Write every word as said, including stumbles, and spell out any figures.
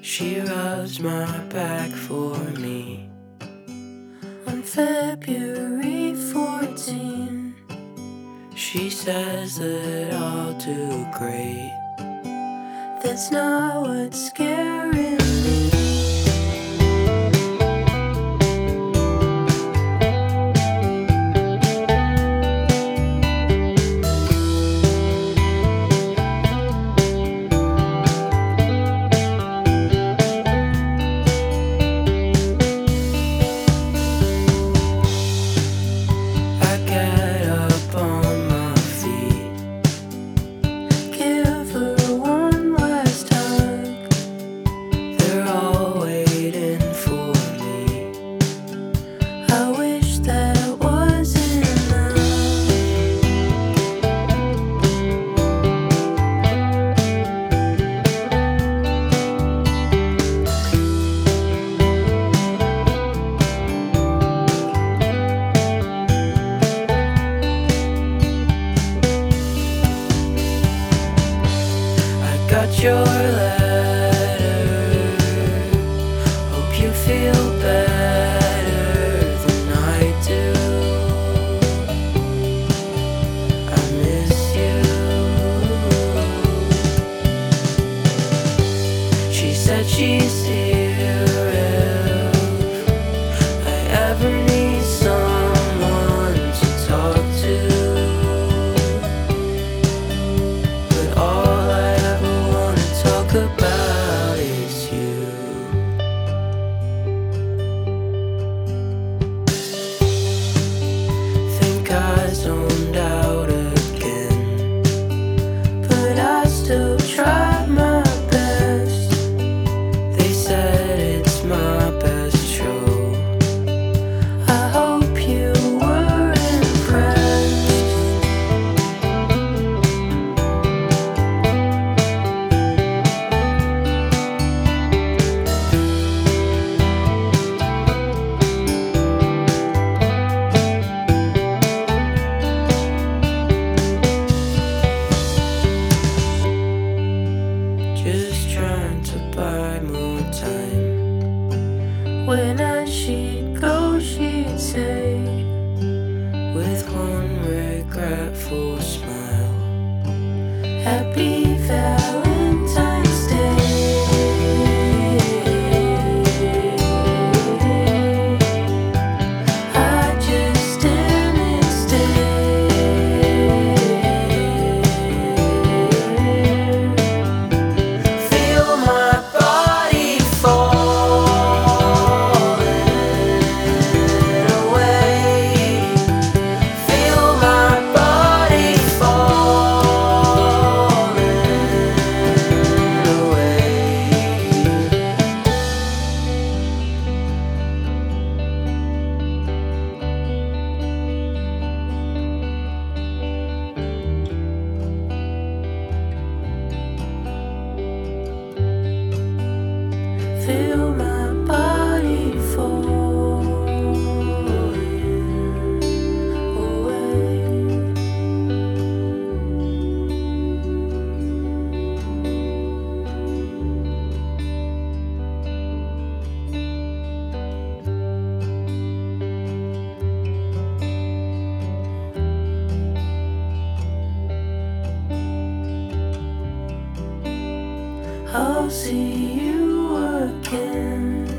She rubs my back for me. On February fourteenth, she says that I'll do great. That's not what's scaring me. Got your letter, hope you feel better than I do. I miss you. She said she's here if I ever need someone to talk to. But all I talk about is you. Think I zoned out again, but I still tried my best. They said it's my best show. I hope you were impressed. Just trying to buy more time. When as she'd go, she'd say, with one regretful smile, Happy Valentine's Day. I just didn't stay. Feel my body falling away. I'll see you again.